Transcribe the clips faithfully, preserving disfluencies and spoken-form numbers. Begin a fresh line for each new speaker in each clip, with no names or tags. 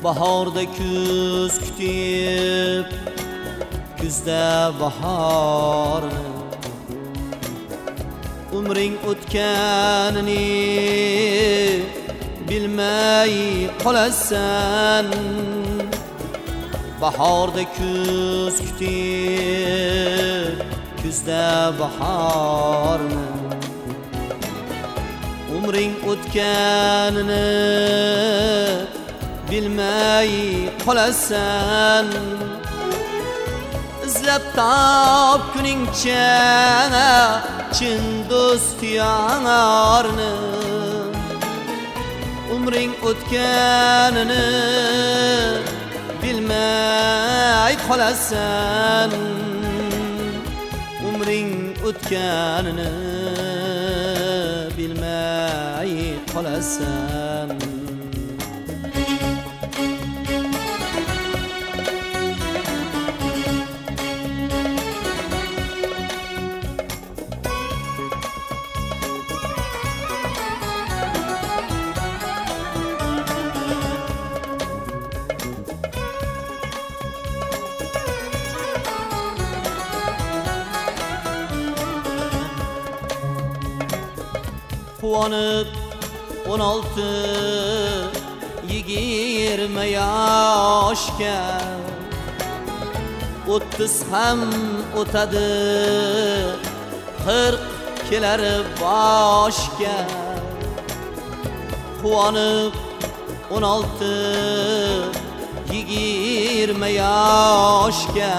bahorda kuz kutib, kuzda bahorni, umring o'tganini bilmay qolasan. Bahorda kuz kutib, kuzda bahorni, umring o'tganini bilmay qolasan. İzlab topguningcha chin do'st yarni, umring o'tganini bilmay qolasan. Umring o'tganini bilmay qolasan. Quvonib o'n olti yigirma yoshga, o'ttiz ham o'tadi qirq kelar boshga. Quvonib o'n olti yigirma yoshga,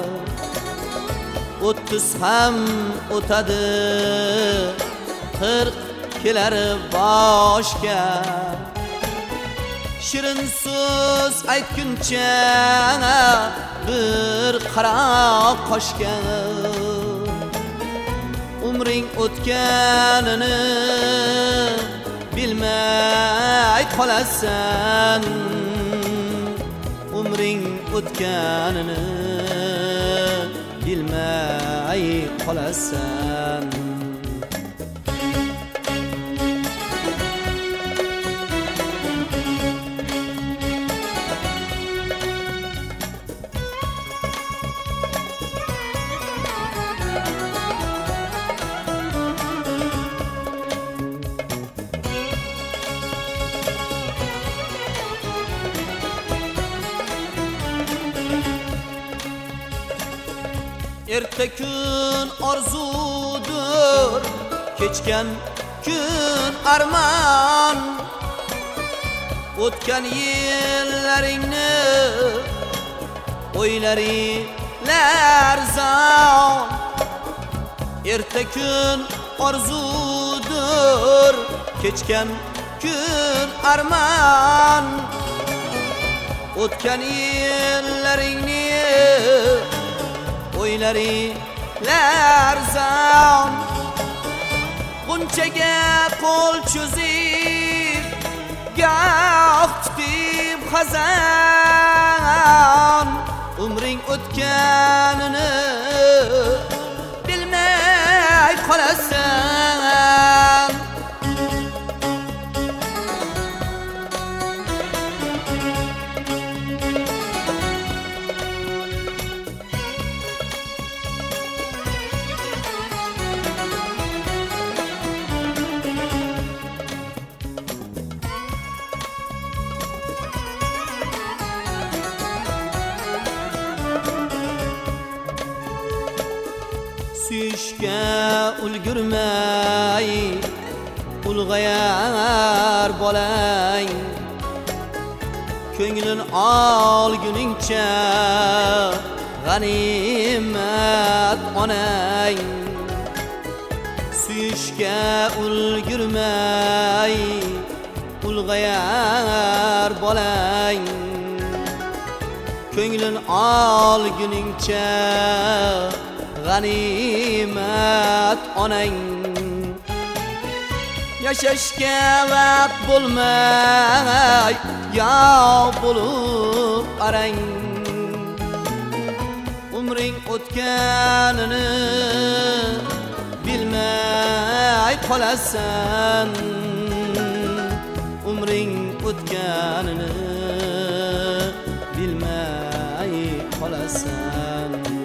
o'ttiz ham o'tadi qirq kelar boshga. Shirin so'z aytguncha bir qara qoshga, umring o'tganini bilmay qolasan. Umring o'tganini bilmay qolasan. Erta kun orzudur, kechgan kun armon. O'tgan yillaringni o'ylaringlar zon. Erta kun orzudur, kechgan kun armon. O'tgan yillaringni o'ylaringlar zon. Bunchaga qo'l cho'zib, goh tutib xazon. Umring o'tganini bilmay qolasan. Suyishga ulgurmay ulg'ayar bolang, ko'nglin olguningcha g'animat onang. Suyishga ulgurmay ulg'ayar bolang, ko'nglin olguningcha g'animat onang. Yashashga vaqt bo'lmay yo'q bo'lib arang. Umring o'tganini bilmay qolasan. Umring o'tganini sen